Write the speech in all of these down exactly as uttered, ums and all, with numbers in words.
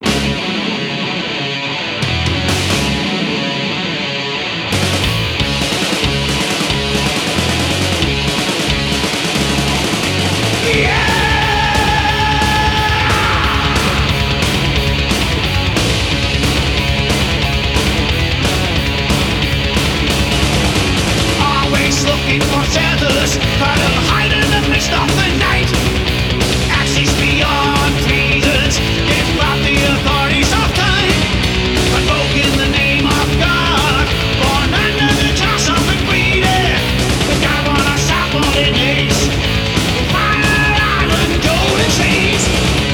Looking for feathers, try to hide in the mist of the night. Axes beyond reasons, get robbed the authorities of time. Provoke in the name of God, born under the class of the greedy. The God on a sapling ace, fire iron golden chains.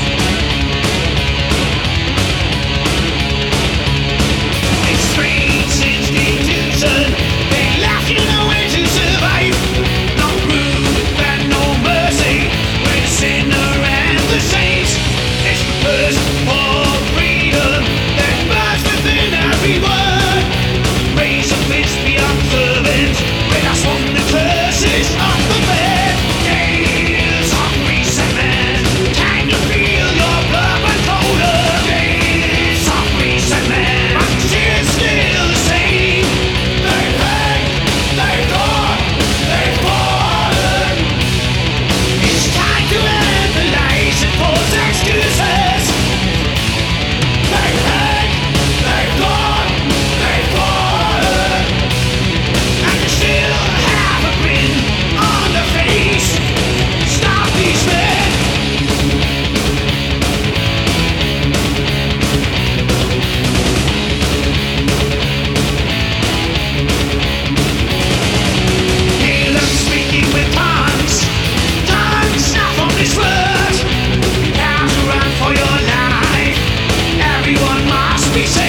It's strange institution, they laugh you know way to survive. No room and no mercy with the sinner and the saints. It's the thirst for freedom that burns within every word. Raise a fist, be observant, rid us from the curses of the bed. Days of resentment, time to feel your blood run colder. Days of resentment, but it's still the same. They hang, they thought, they fallen. It's time to end the lies and false excuses. They hang, they thought, they fallen. And you still have a grin on the face. Stop these men. Hear them speaking with tongues, tongues not from this world. You have to run for your life. Everyone must be saved.